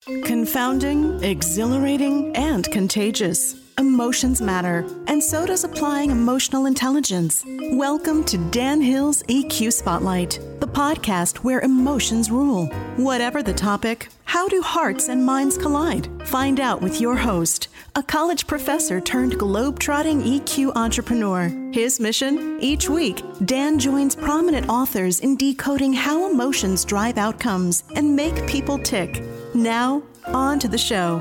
Confounding, exhilarating, and contagious. Emotions matter, and so does applying emotional intelligence. Welcome to Dan Hill's EQ Spotlight, the podcast where emotions rule. Whatever the topic, how do hearts and minds collide? Find out with your host, a college professor turned globe-trotting EQ entrepreneur. His mission? Each week, Dan joins prominent authors in decoding how emotions drive outcomes and make people tick. Now, on to the show.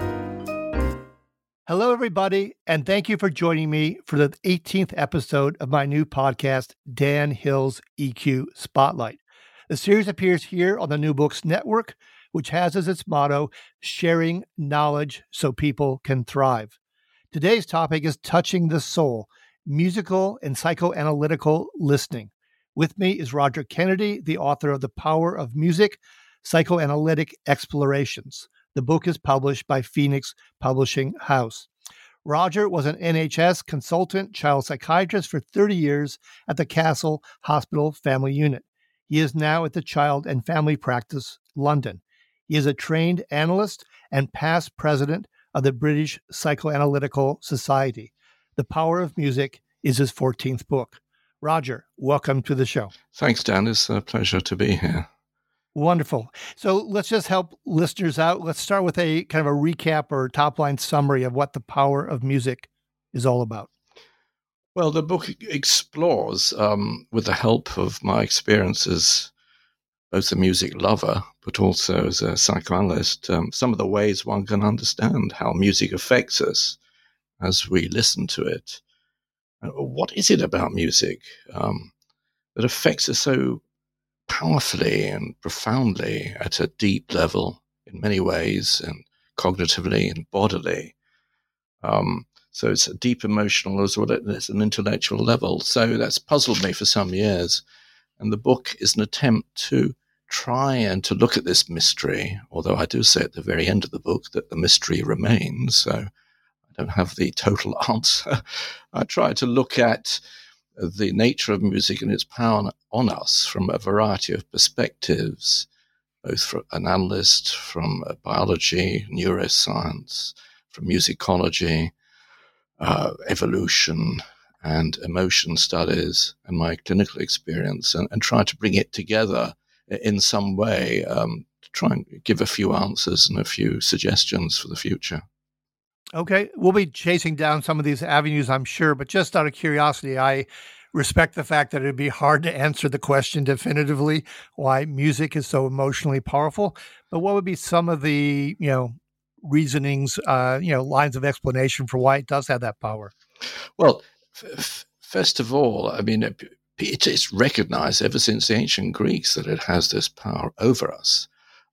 Hello, everybody, and thank you for joining me for the 18th episode of my new podcast, Dan Hill's EQ Spotlight. The series appears here on the New Books Network, which has as its motto, sharing knowledge so people can thrive. Today's topic is touching the soul, musical and psychoanalytical listening. With me is Roger Kennedy, the author of The Power of Music, Psychoanalytic Explorations. The book is published by Phoenix Publishing House. Roger was an NHS consultant child psychiatrist for 30 years at the Castle Hospital Family Unit. He is now at the Child and Family Practice, London. He is a trained analyst and past president of the British Psychoanalytical Society. The Power of Music is his 14th book. Roger, welcome to the show. Thanks, Dan. It's a pleasure to be here. Wonderful. So let's just help listeners out. Let's start with a kind of a recap or top-line summary of what The Power of Music is all about. Well, the book explores, with the help of my experience as both a music lover, but also as a psychoanalyst, some of the ways one can understand how music affects us as we listen to it. What is it about music that affects us so powerfully and profoundly at a deep level in many ways, and cognitively and bodily? So it's a deep emotional as well as an intellectual level. So that's puzzled me for some years. And the book is an attempt to try and to look at this mystery, although I do say at the very end of the book that the mystery remains. So I don't have the total answer. I try to look at the nature of music and its power on us from a variety of perspectives, both from an analyst, from biology, neuroscience, from musicology, evolution, and emotion studies, and my clinical experience, and try to bring it together in some way to try and give a few answers and a few suggestions for the future. Okay, we'll be chasing down some of these avenues, I'm sure, but just out of curiosity, I respect the fact that it'd be hard to answer the question definitively why music is so emotionally powerful. But what would be some of the, reasonings, lines of explanation for why it does have that power? Well, first of all, I mean, it's recognized ever since the ancient Greeks that it has this power over us.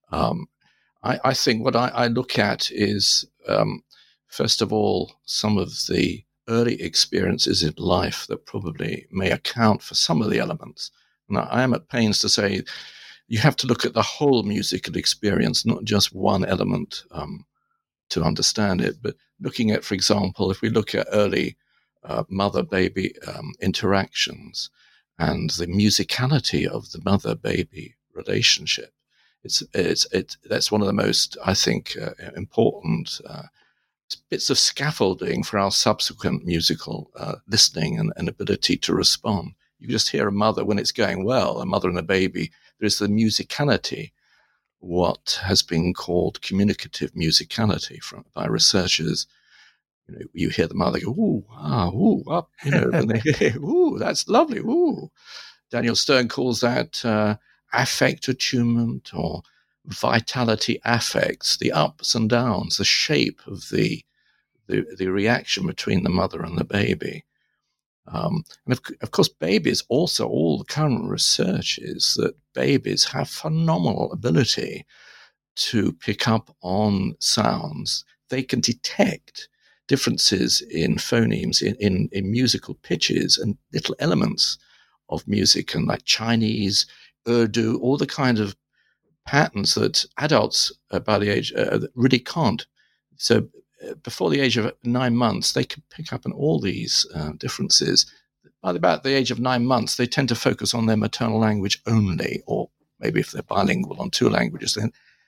I think what I look at is, first of all, some of the early experiences in life that probably may account for some of the elements. And I am at pains to say you have to look at the whole musical experience, not just one element to understand it, but looking at, for example, if we look at early mother-baby interactions and the musicality of the mother-baby relationship, that's one of the most, I think, important bits of scaffolding for our subsequent musical listening and ability to respond. You just hear a mother when it's going well, a mother and a baby. There's the musicality, what has been called communicative musicality by researchers. You hear the mother go, ooh, ah, ooh, up, and they hear, ooh, that's lovely, ooh. Daniel Stern calls that affect attunement or vitality affects, the ups and downs, the shape of the reaction between the mother and the baby. And of course, babies also, all the current research is that babies have phenomenal ability to pick up on sounds. They can detect differences in phonemes, in musical pitches and little elements of music, and like Chinese, Urdu, all the kind of patterns that adults by the age really can't. So before the age of 9 months, they can pick up on all these differences. By about the age of 9 months, they tend to focus on their maternal language only, or maybe if they're bilingual on 2 languages, then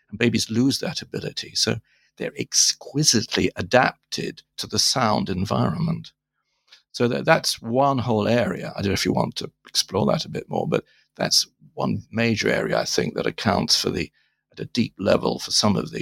and babies lose that ability. So they're exquisitely adapted to the sound environment. So that's one whole area. I don't know if you want to explore that a bit more, but that's one major area, I think, that accounts for at a deep level, for some of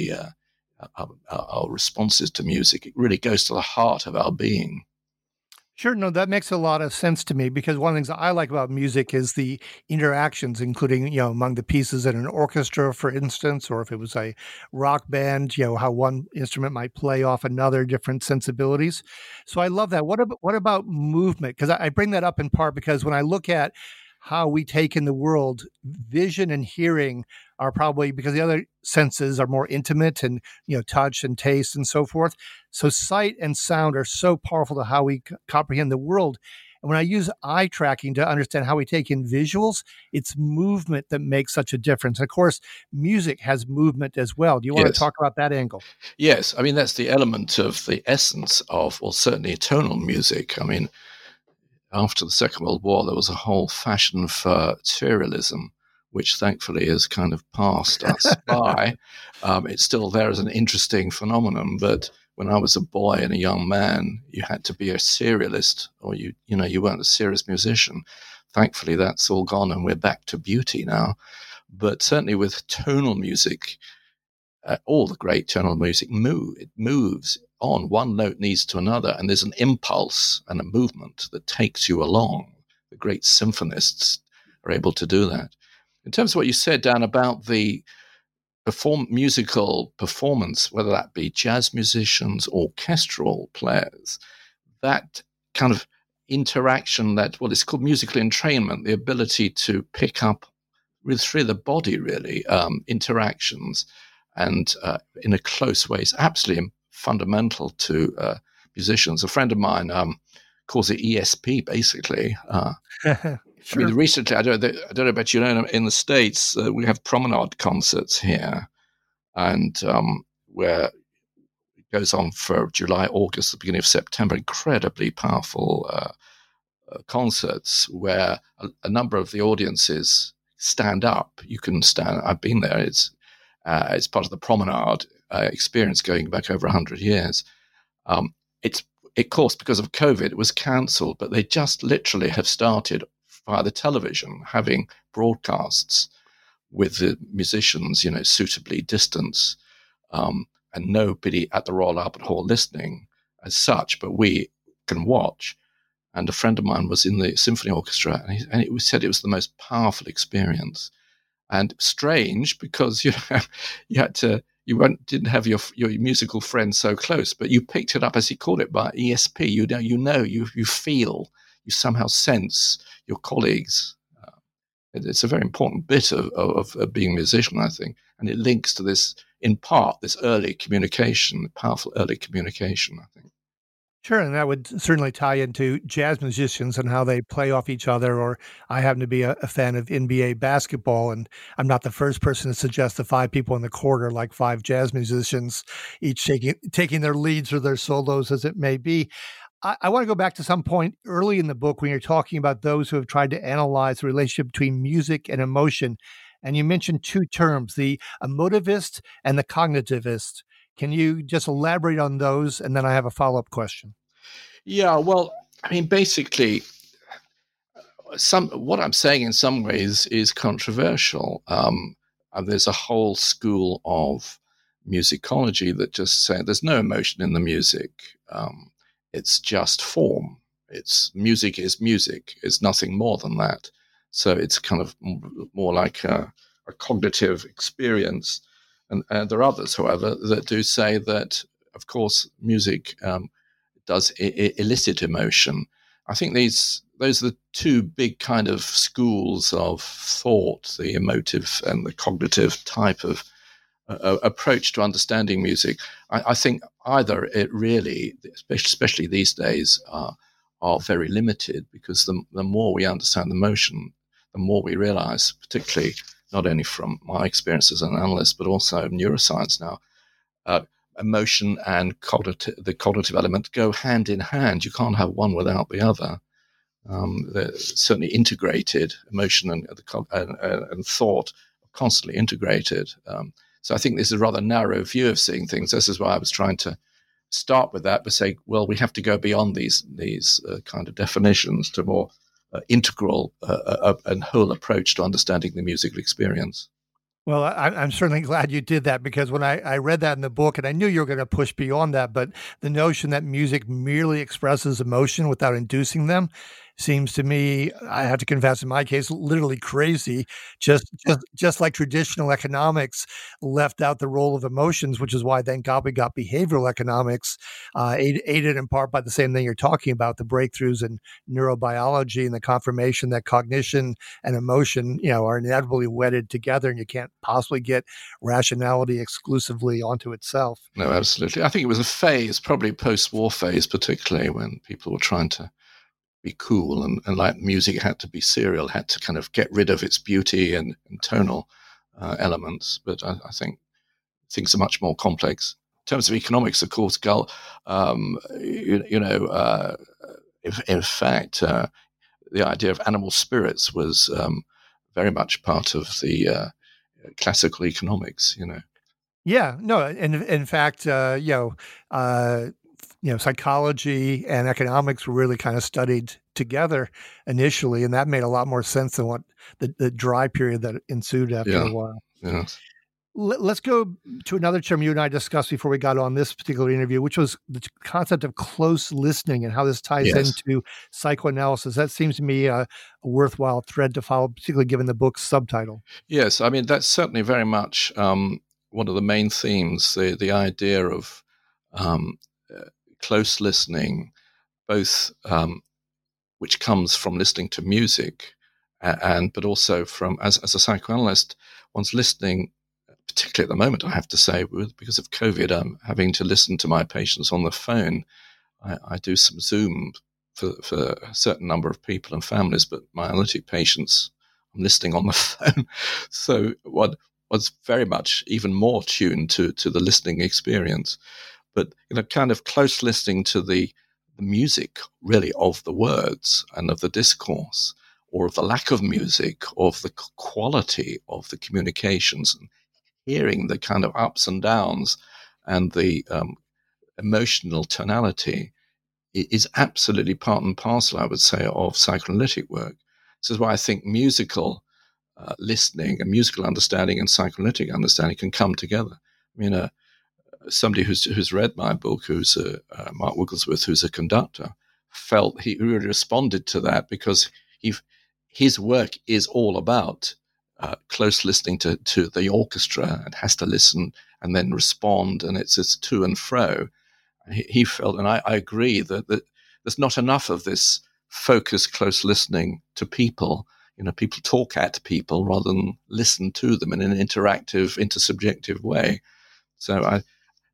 our responses to music. It really goes to the heart of our being. Sure. No, that makes a lot of sense to me, because one of the things I like about music is the interactions, including, among the pieces in an orchestra, for instance, or if it was a rock band, how one instrument might play off another, different sensibilities. So I love that. What about movement? Because I bring that up in part because when I look at how we take in the world, vision and hearing are probably, because the other senses are more intimate and, touch and taste and so forth. So sight and sound are so powerful to how we comprehend the world. And when I use eye tracking to understand how we take in visuals, it's movement that makes such a difference. And of course, music has movement as well. Do you want to talk about that angle? Yes. I mean, that's the element of the essence of, well, certainly tonal music. I mean, after the Second World War, there was a whole fashion for serialism, which thankfully has kind of passed us by. It's still there as an interesting phenomenon, but when I was a boy and a young man, you had to be a serialist, or you weren't a serious musician. Thankfully, that's all gone, and we're back to beauty now. But certainly with tonal music, all the great tonal music it moves on. One note leads to another, and there's an impulse and a movement that takes you along. The great symphonists are able to do that. In terms of what you said, Dan, about the musical performance, whether that be jazz musicians, orchestral players, that kind of interaction, that what is called musical entrainment, the ability to pick up through the body, really, interactions, and in a close way, is absolutely fundamental to musicians. A friend of mine calls it ESP, basically. Sure. I mean, recently, I don't know about in the States, we have promenade concerts here, and where it goes on for July, August, the beginning of September, incredibly powerful concerts where a number of the audiences stand up. You can stand. I've been there. It's part of the promenade experience going back over 100 years. Of course, because of COVID, it was cancelled, but they just literally have started via the television, having broadcasts with the musicians, suitably distanced, and nobody at the Royal Albert Hall listening as such, but we can watch. And a friend of mine was in the symphony orchestra, and it said it was the most powerful experience. And strange, because you didn't have your musical friends so close, but you picked it up, as he called it, by ESP. You feel, you somehow sense your colleagues. It's a very important bit of being a musician, I think, and it links to this, in part, this early communication, powerful early communication, I think. Sure, and that would certainly tie into jazz musicians and how they play off each other. Or I happen to be a fan of NBA basketball, and I'm not the first person to suggest the 5 people in the court are like 5 jazz musicians, each taking their leads or their solos, as it may be. I want to go back to some point early in the book when you're talking about those who have tried to analyze the relationship between music and emotion. And you mentioned 2 terms, the emotivist and the cognitivist. Can you just elaborate on those? And then I have a follow-up question. Yeah, well, I mean, basically, what I'm saying in some ways is controversial. And there's a whole school of musicology that just say there's no emotion in the music. It's just form. Music is music. It's nothing more than that. So it's kind of more like a cognitive experience. And there are others, however, that do say that, of course, music does elicit emotion. I think those are the 2 big kind of schools of thought, the emotive and the cognitive type of approach to understanding music. I think either it really, especially these days, are very limited, because the more we understand emotion, the more we realize, particularly not only from my experience as an analyst, but also neuroscience now, emotion and the cognitive element go hand in hand. You can't have one without the other. They're certainly integrated. Emotion and thought are constantly integrated. So I think this is a rather narrow view of seeing things. This is why I was trying to start with that, but say, well, we have to go beyond these kind of definitions to more integral and whole approach to understanding the musical experience. Well, I'm certainly glad you did that, because when I read that in the book, and I knew you were going to push beyond that, but the notion that music merely expresses emotion without inducing them seems to me, I have to confess, in my case, literally crazy. Just like traditional economics left out the role of emotions, which is why thank God we got behavioral economics, aided in part by the same thing you're talking about, the breakthroughs in neurobiology and the confirmation that cognition and emotion, are inevitably wedded together, and you can't possibly get rationality exclusively onto itself. No, absolutely. I think it was a phase, probably post-war phase, particularly when people were trying to be cool and like music had to be serial, had to kind of get rid of its beauty and tonal elements. But I think things are much more complex. In terms of economics, of course, Gull, in fact, the idea of animal spirits was very much part of the classical economics, Yeah, no, and in fact, psychology and economics were really kind of studied together initially, and that made a lot more sense than what the dry period that ensued after a while. Yeah. Let's go to another term you and I discussed before we got on this particular interview, which was the concept of close listening and how this ties into psychoanalysis. That seems to me a worthwhile thread to follow, particularly given the book's subtitle. Yes, I mean, that's certainly very much one of the main themes, the idea of close listening, both which comes from listening to music, but also from, as a psychoanalyst, one's listening, particularly at the moment, I have to say, because of COVID, I'm having to listen to my patients on the phone. I do some Zoom for a certain number of people and families, but my analytic patients, I'm listening on the phone. So what was very much even more tuned to the listening experience. But kind of close listening to the music, really, of the words and of the discourse, or of the lack of music, of the quality of the communications, and hearing the kind of ups and downs and the emotional tonality is absolutely part and parcel, I would say, of psychoanalytic work. This is why I think musical listening and musical understanding and psychoanalytic understanding can come together. I mean, somebody who's read my book, who's Mark Wigglesworth, who's a conductor, felt he really responded to that because his work is all about close listening to the orchestra, and has to listen and then respond, and it's to and fro. He felt, and I agree, that there's not enough of this focused, close listening to people. People talk at people rather than listen to them in an interactive, intersubjective way. So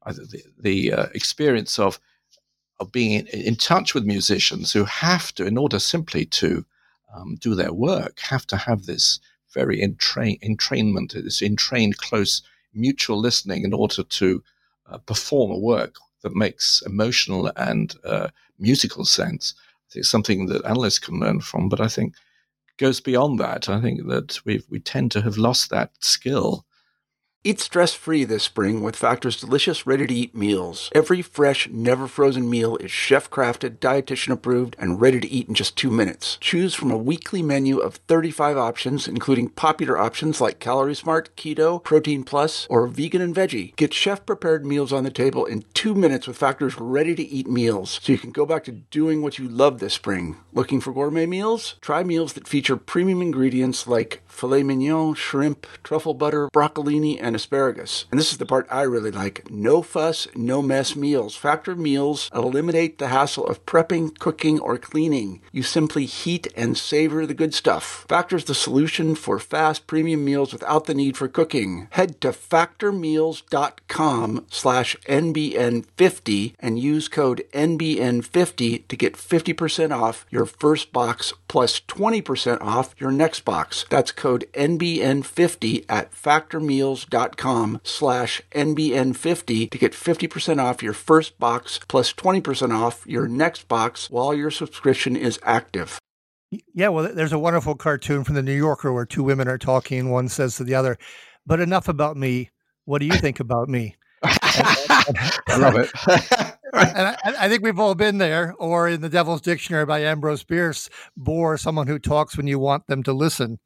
the experience of being in touch with musicians who have to, in order simply to do their work, have to have this very entrainment, this entrained, close, mutual listening in order to perform a work that makes emotional and musical sense. I think it's something that analysts can learn from, but I think goes beyond that. I think that we tend to have lost that skill. Eat stress-free this spring with Factor's delicious, ready-to-eat meals. Every fresh, never-frozen meal is chef-crafted, dietitian-approved, and ready to eat in just 2 minutes. Choose from a weekly menu of 35 options, including popular options like Calorie Smart, Keto, Protein Plus, or Vegan and Veggie. Get chef-prepared meals on the table in 2 minutes with Factor's ready-to-eat meals, so you can go back to doing what you love this spring. Looking for gourmet meals? Try meals that feature premium ingredients like filet mignon, shrimp, truffle butter, broccolini, and asparagus. And this is the part I really like. No fuss, no mess meals. Factor meals eliminate the hassle of prepping, cooking, or cleaning. You simply heat and savor the good stuff. Factor's the solution for fast premium meals without the need for cooking. Head to factormeals.com/NBN50 and use code NBN50 to get 50% off your first box plus 20% off your next box. That's code NBN50 at factormeals.com/NBN50 to get 50% off your first box plus 20% off your next box while your subscription is active. Yeah, well, there's a wonderful cartoon from the New Yorker where two women are talking and one says to the other, "But enough about me. what do you think about me? I love it. And I think we've all been there, or in The Devil's Dictionary by Ambrose Bierce, bore someone who talks when you want them to listen.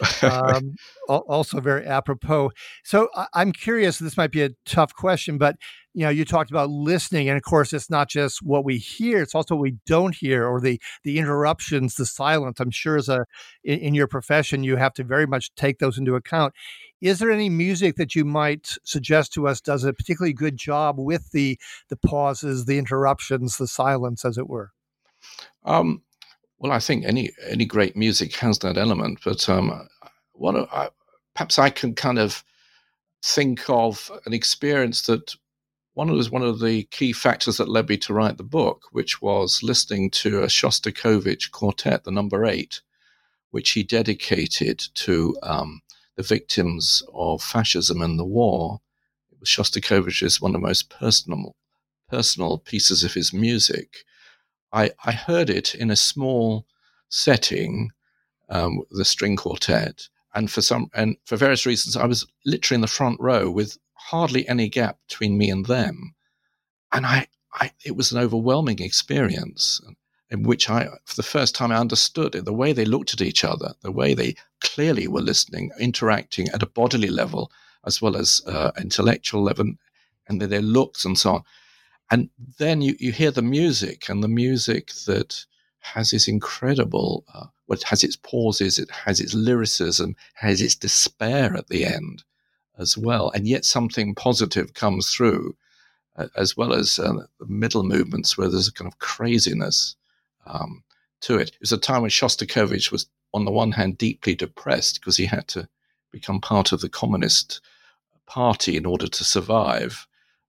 Also very apropos. So I'm curious, this might be a tough question, but you talked about listening, and of course, it's not just what we hear; it's also what we don't hear, or the interruptions, the silence. I'm sure, in your profession, you have to very much take those into account. Is there any music that you might suggest to us does a particularly good job with the pauses, the interruptions, the silence, as it were? Well, I think any great music has that element, but perhaps I can kind of think of an experience that one of the key factors that led me to write the book, which was listening to a Shostakovich quartet, the number 8, which he dedicated to the victims of fascism and the war. Shostakovich is one of the most personal pieces of his music. I heard it in a small setting, the string quartet, and for various reasons, I was literally in the front row with hardly any gap between me and them, and it was an overwhelming experience in which for the first time, I understood it, the way they looked at each other, the way they clearly were listening, interacting at a bodily level as well as intellectual level, and their looks and so on. And then you hear the music, and the music that has this incredible, it has its pauses, it has its lyricism, has its despair at the end as well, and yet something positive comes through, as well as the middle movements where there's a kind of craziness to it. It was a time when Shostakovich was, on the one hand, deeply depressed because he had to become part of the Communist Party in order to survive,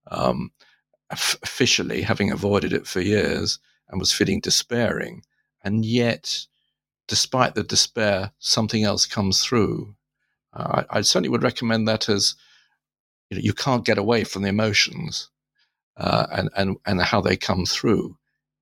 officially, having avoided it for years, and was feeling despairing. And yet, despite the despair, something else comes through. I certainly would recommend that as you can't get away from the emotions and how they come through.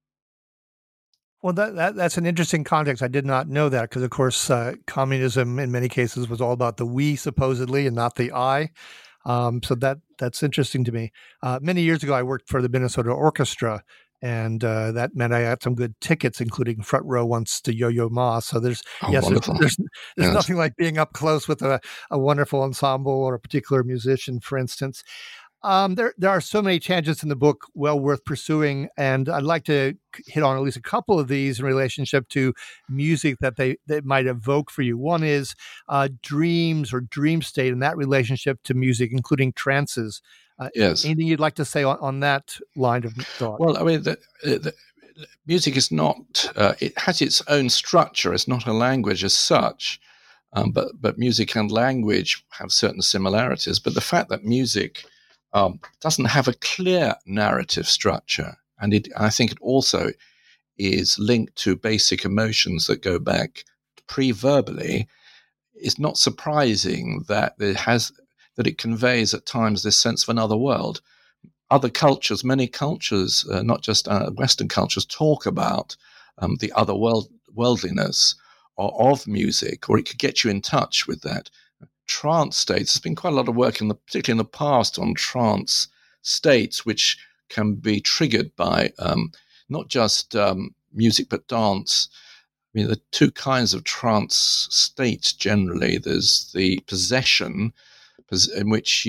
Well, that's an interesting context. I did not know that because, of course, communism in many cases was all about the we, supposedly, and not the I. So that's interesting to me. Many years ago, I worked for the Minnesota Orchestra, and that meant I had some good tickets, including front row once to Yo-Yo Ma. So there's nothing like being up close with a wonderful ensemble or a particular musician, for instance. There are so many tangents in the book, well worth pursuing, and I'd like to hit on at least a couple of these in relationship to music that they might evoke for you. One is dreams or dream state and that relationship to music, including trances. Yes. Anything you'd like to say on that line of thought? Well, I mean, the music is not, it has its own structure. It's not a language as such, but music and language have certain similarities. But the fact that music doesn't have a clear narrative structure, and I think it also is linked to basic emotions that go back pre-verbally. It's not surprising that it conveys at times this sense of another world. Other cultures, many cultures, not just Western cultures, talk about the other worldliness of music, or it could get you in touch with that. Trance states, there's been quite a lot of work particularly in the past on trance states, which can be triggered by not just music but dance. I mean, there are two kinds of trance states generally. There's the possession, in which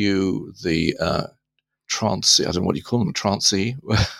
trancey, I don't know what you call them, trancey,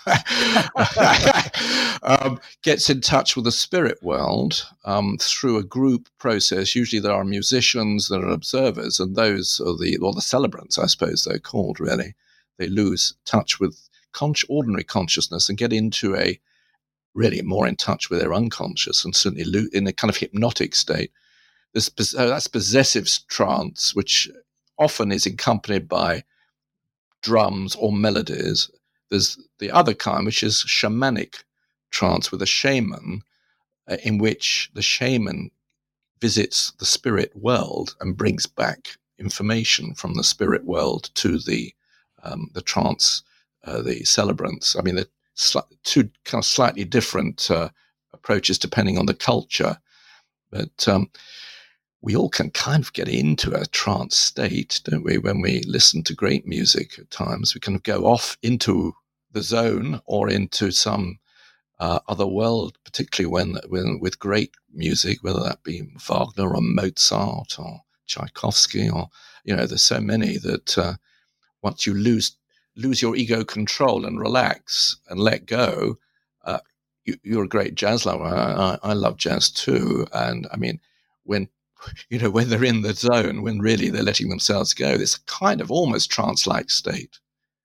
gets in touch with the spirit world through a group process. Usually there are musicians, there are observers, and those are the celebrants, I suppose they're called, really. They lose touch with ordinary consciousness and get into really more in touch with their unconscious, and certainly in a kind of hypnotic state. That's possessive trance, which often is accompanied by drums or melodies. There's the other kind, which is shamanic trance with a shaman, in which the shaman visits the spirit world and brings back information from the spirit world to the trance, the celebrants. I mean, they're two kind of slightly different approaches depending on the culture, but we all can kind of get into a trance state, don't we? When we listen to great music at times, we kind of go off into the zone or into some other world, particularly when with great music, whether that be Wagner or Mozart or Tchaikovsky, or, there's so many that once you lose your ego control and relax and let go, you're a great jazz lover. I love jazz too. And I mean, when they're in the zone, when really they're letting themselves go, it's a kind of almost trance-like state.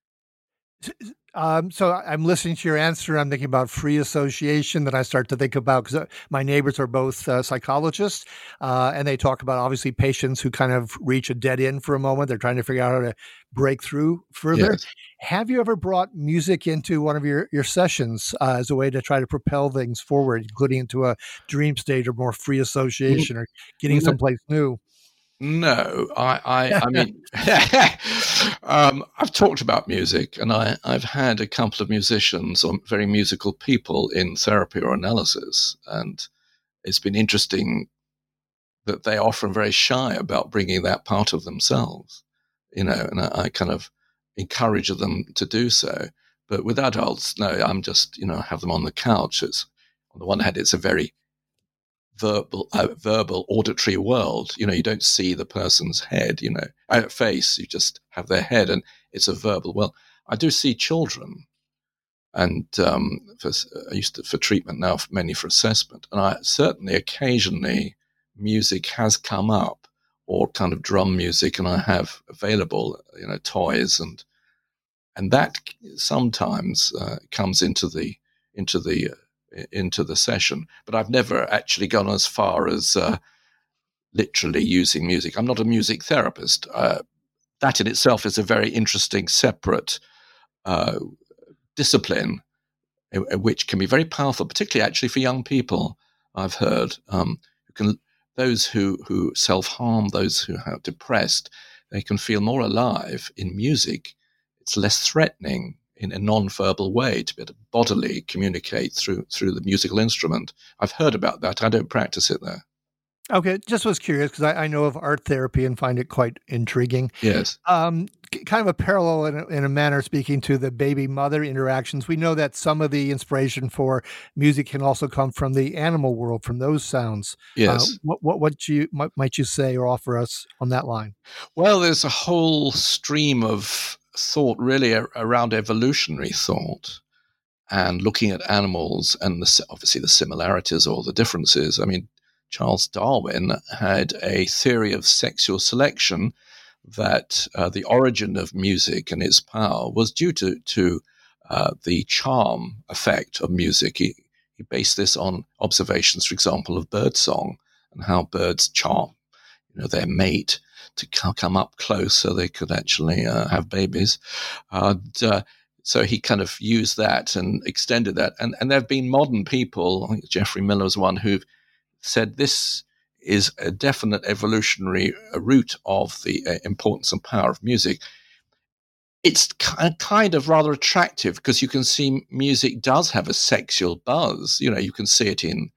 So I'm listening to your answer. I'm thinking about free association. That I start to think about, because my neighbors are both psychologists, and they talk about obviously patients who kind of reach a dead end for a moment. They're trying to figure out how to break through further. Yes. Have you ever brought music into one of your sessions as a way to try to propel things forward, including into a dream state or more free association or getting someplace new? No, I mean, I've talked about music, and I've had a couple of musicians or very musical people in therapy or analysis, and it's been interesting that they are often very shy about bringing that part of themselves, and I kind of encourage them to do so. But with adults, no, I'm just, have them on the couch. It's, on the one hand, it's a very verbal auditory world. You don't see the person's head, face, you just have their head, and it's a verbal. Well, I do see children, and I used to for treatment, now mainly for assessment, and I certainly occasionally music has come up, or kind of drum music, and I have available, toys, and that sometimes comes into the session, but I've never actually gone as far as literally using music. I'm not a music therapist. That in itself is a very interesting separate discipline, which can be very powerful, particularly actually for young people. I've heard those who self-harm, those who are depressed, they can feel more alive in music. It's less threatening in a non-verbal way to be able to bodily communicate through the musical instrument. I've heard about that. I don't practice it though. Okay, just was curious because I know of art therapy and find it quite intriguing. Yes. Kind of a parallel in a manner, speaking to the baby-mother interactions. We know that some of the inspiration for music can also come from the animal world, from those sounds. Yes. What might you say or offer us on that line? Well, there's a whole stream of thought really around evolutionary thought and looking at animals and obviously the similarities or the differences. I mean, Charles Darwin had a theory of sexual selection that the origin of music and its power was due to the charm effect of music. He based this on observations, for example, of birdsong and how birds charm, their mate to come up close so they could actually have babies. So he kind of used that and extended that. And there have been modern people, I think Geoffrey Miller was one, who said this is a definite evolutionary root of the importance and power of music. It's kind of rather attractive because you can see music does have a sexual buzz. You can see it in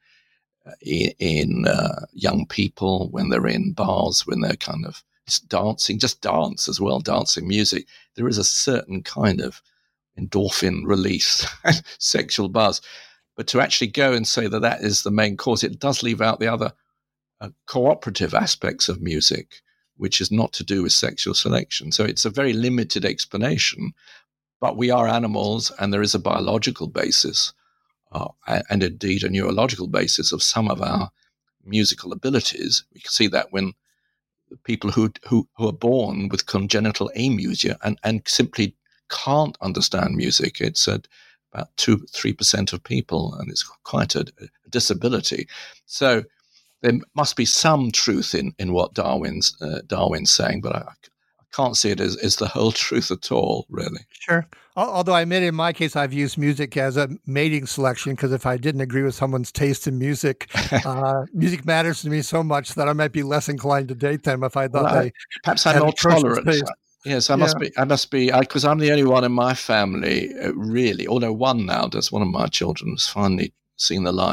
young people when they're in bars, when they're kind of dancing, just dance as well, dancing music. There is a certain kind of endorphin release, sexual buzz. But to actually go and say that is the main cause, it does leave out the other cooperative aspects of music, which is not to do with sexual selection. So it's a very limited explanation, but we are animals and there is a biological basis and indeed a neurological basis of some of our musical abilities. We can see that when people who are born with congenital amusia and simply can't understand music, it's about 2-3% of people, and it's quite a disability. So there must be some truth in what Darwin's saying, but I can't see it as the whole truth at all, really. Sure. Although I admit in my case, I've used music as a mating selection, because if I didn't agree with someone's taste in music, music matters to me so much that I might be less inclined to date them if I thought perhaps I'm more tolerant. Yes, I must be, because I'm the only one in my family, really, although one of my children has finally seen the light.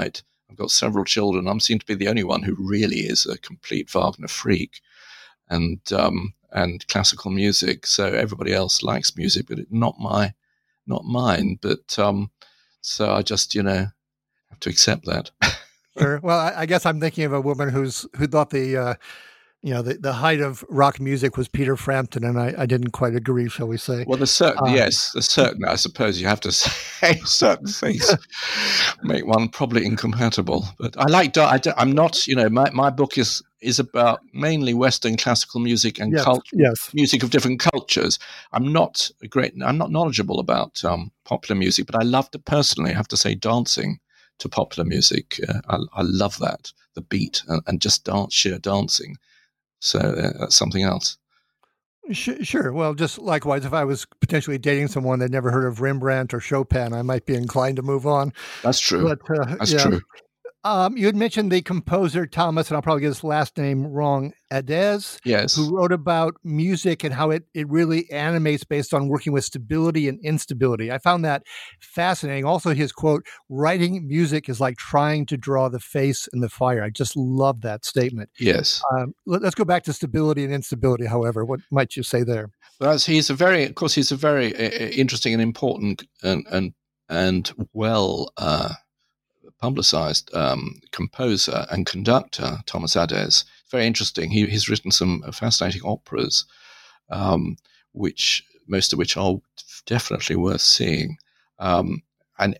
I've got several children. I seem to be the only one who really is a complete Wagner freak, and classical music. So everybody else likes music, but not mine. But so I just have to accept that. Sure. Well, I guess I'm thinking of a woman who thought the height of rock music was Peter Frampton, and I didn't quite agree, shall we say? Well, there's certain, I suppose you have to say certain things make one probably incompatible. But I like, I'm not, my book is about mainly Western classical music and music of different cultures. I'm not knowledgeable about popular music, but I love to personally, I have to say, dancing to popular music. I love that, the beat and just sheer dancing. So that's something else. Sure. Well, just likewise, if I was potentially dating someone that never heard of Rembrandt or Chopin, I might be inclined to move on. That's true. But, that's true. You had mentioned the composer, Thomas, and I'll probably get his last name wrong, Adès, yes, who wrote about music and how it really animates based on working with stability and instability. I found that fascinating. Also, his quote, "Writing music is like trying to draw the face in the fire." I just love that statement. Yes. Let's go back to stability and instability, however. What might you say there? Well, he's a very interesting and important and well publicized composer and conductor, Thomas Adès. Very interesting. He's written some fascinating operas, most of which are definitely worth seeing. And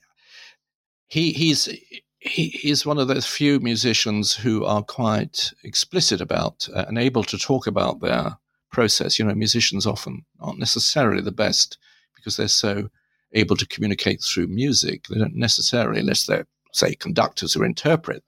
he's one of those few musicians who are quite explicit about and able to talk about their process. Musicians often aren't necessarily the best because they're so able to communicate through music. They don't necessarily, unless they're, say, conductors who interpret,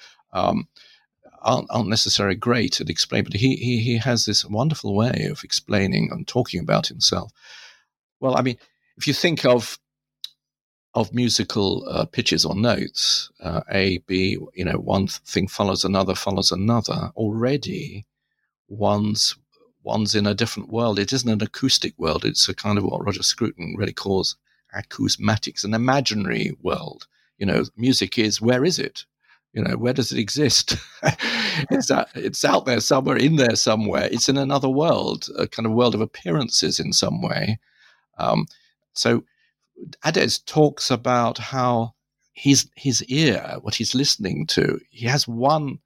aren't necessarily great at explaining. But he has this wonderful way of explaining and talking about himself. Well, I mean, if you think of musical pitches or notes, A, B, one thing follows another. Already, one's in a different world. It isn't an acoustic world. It's a kind of what Roger Scruton really calls acousmatics, an imaginary world. Music is, where is it? Where does it exist? It's out there somewhere, in there somewhere. It's in another world, a kind of world of appearances in some way. So Adès talks about how his ear, what he's listening to, he has one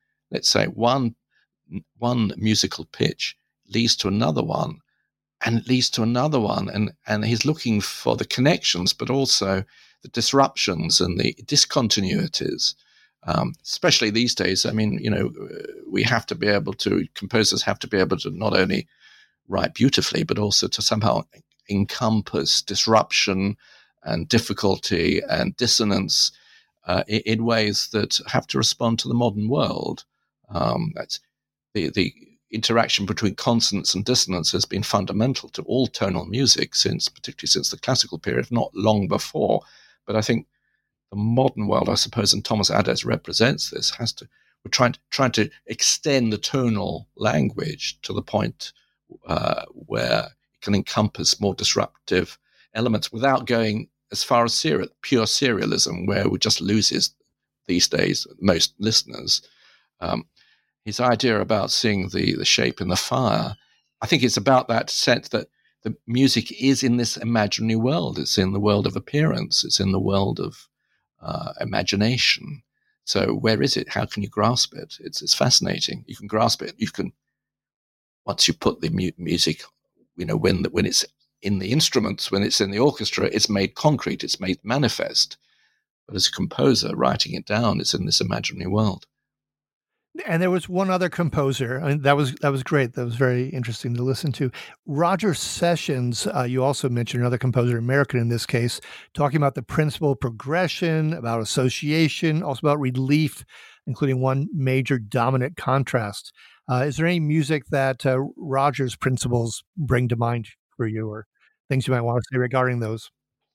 musical pitch leads to another one, and it leads to another one, and he's looking for the connections, but also the disruptions and the discontinuities, especially these days. I mean, we have to be able to, composers have to be able to not only write beautifully, but also to somehow encompass disruption and difficulty and dissonance in ways that have to respond to the modern world. That's the interaction between consonance and dissonance has been fundamental to all tonal music particularly since the classical period, if not long before. But I think the modern world, I suppose, and Thomas Adès represents this, we're trying to extend the tonal language to the point where it can encompass more disruptive elements without going as far as pure serialism, where it just loses these days most listeners. His idea about seeing the shape in the fire, I think it's about that sense that the music is in this imaginary world. It's in the world of appearance. It's in the world of imagination. So where is it? How can you grasp it? It's fascinating. You can grasp it. Once you put the music, when it's in the instruments, when it's in the orchestra, it's made concrete. It's made manifest. But as a composer, writing it down, it's in this imaginary world. And there was one other composer, and that was great. That was very interesting to listen to. Roger Sessions, you also mentioned another composer, American in this case, talking about the principle of progression, about association, also about relief, including one major dominant contrast. Is there any music that Roger's principles bring to mind for you, or things you might want to say regarding those?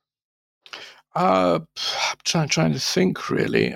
I'm trying to think, really.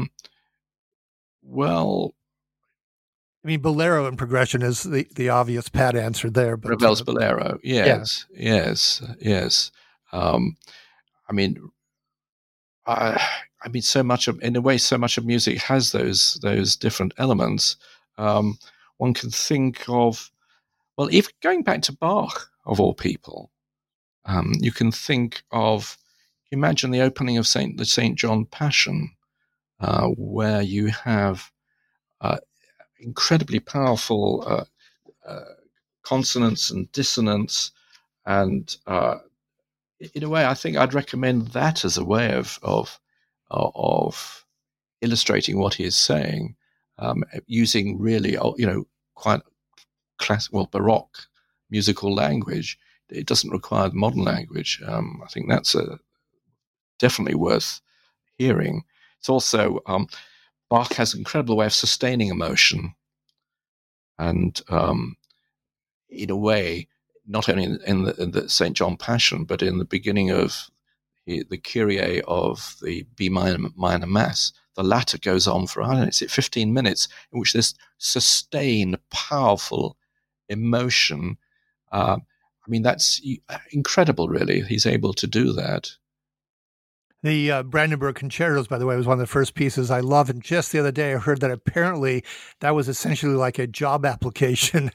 Well, I mean, Bolero and progression is the obvious pat answer there. But Ravel's Bolero, yes, yeah. Yes. I mean, I mean, in a way, so much of music has those different elements. One can think of, well, even going back to Bach, of all people, you can think of, imagine the opening of the St. John Passion, where you have incredibly powerful consonance and dissonance, and in a way, I think I'd recommend that as a way of illustrating what he is saying, using really, quite Baroque musical language. It doesn't require modern language. I think that's definitely worth hearing. It's also Bach has an incredible way of sustaining emotion, and in a way, not only in the St. John Passion, but in the beginning of the Kyrie of the B minor Mass, the latter goes on for, 15 minutes, in which this sustained, powerful emotion. That's incredible, really. He's able to do that. The Brandenburg Concertos, by the way, was one of the first pieces I love. And just the other day, I heard that apparently that was essentially like a job application.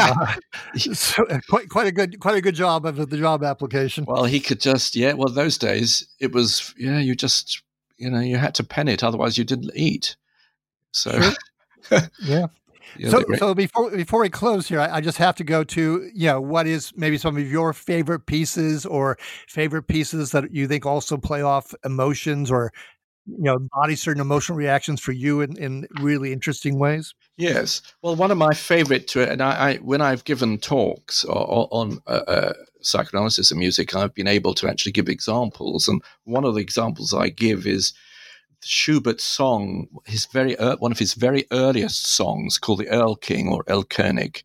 So quite a good job of the job application. Well, he could just, those days it was, you just, you had to pen it, otherwise you didn't eat. So, sure. Yeah. So before we close here, I just have to go to, what is maybe some of your favorite pieces or favorite pieces that you think also play off emotions or, body certain emotional reactions for you in really interesting ways? Yes. Well, one of my favorite, and I when I've given talks on psychoanalysis and music, I've been able to actually give examples. And one of the examples I give is Schubert's song, one of his very earliest songs, called the Erlking or Erlkönig,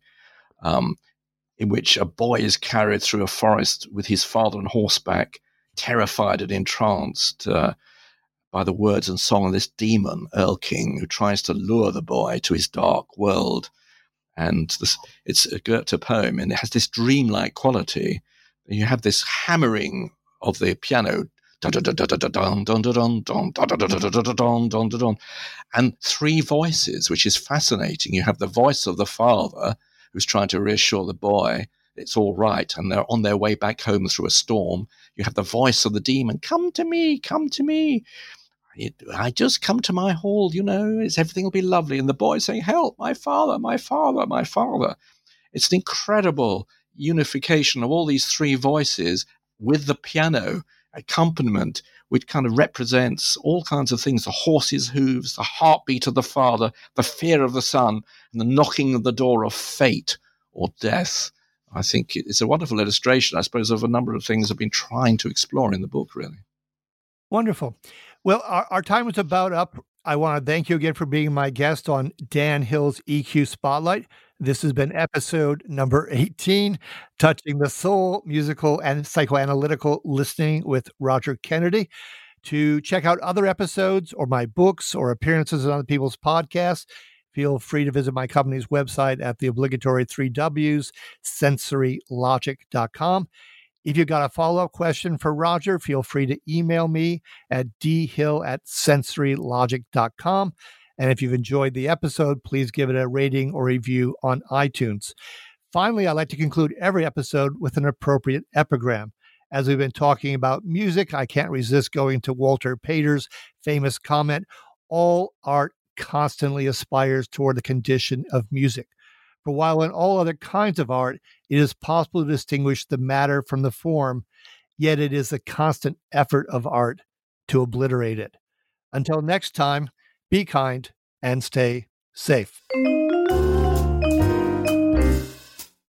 in which a boy is carried through a forest with his father on horseback, terrified and entranced by the words and song of this demon, Erlking, who tries to lure the boy to his dark world. And it's a Goethe poem, and it has this dreamlike quality. You have this hammering of the piano, and three voices, which is fascinating. You have the voice of the father who's trying to reassure the boy it's all right, and they're on their way back home through a storm. You have the voice of the demon, come to me, I just come to my hall, everything will be lovely. And the boy saying, help, my father, my father, my father. It's an incredible unification of all these three voices with the piano accompaniment, which kind of represents all kinds of things: the horse's hooves, the heartbeat of the father, the fear of the son, and the knocking of the door of fate or death. I think it's a wonderful illustration, I suppose, of a number of things I've been trying to explore in the book, really. Wonderful. Well, our time is about up. I want to thank you again for being my guest on Dan Hill's EQ Spotlight. This has been episode number 18, Touching the Soul, Musical and Psychoanalytical Listening with Roger Kennedy. To check out other episodes or my books or appearances on other people's podcasts, feel free to visit my company's website at the obligatory 3 Ws, sensorylogic.com. If you've got a follow-up question for Roger, feel free to email me at dhill@sensorylogic.com. And if you've enjoyed the episode, please give it a rating or review on iTunes. Finally, I like to conclude every episode with an appropriate epigram. As we've been talking about music, I can't resist going to Walter Pater's famous comment, all art constantly aspires toward the condition of music. For while in all other kinds of art, it is possible to distinguish the matter from the form, yet it is the constant effort of art to obliterate it. Until next time, be kind and stay safe.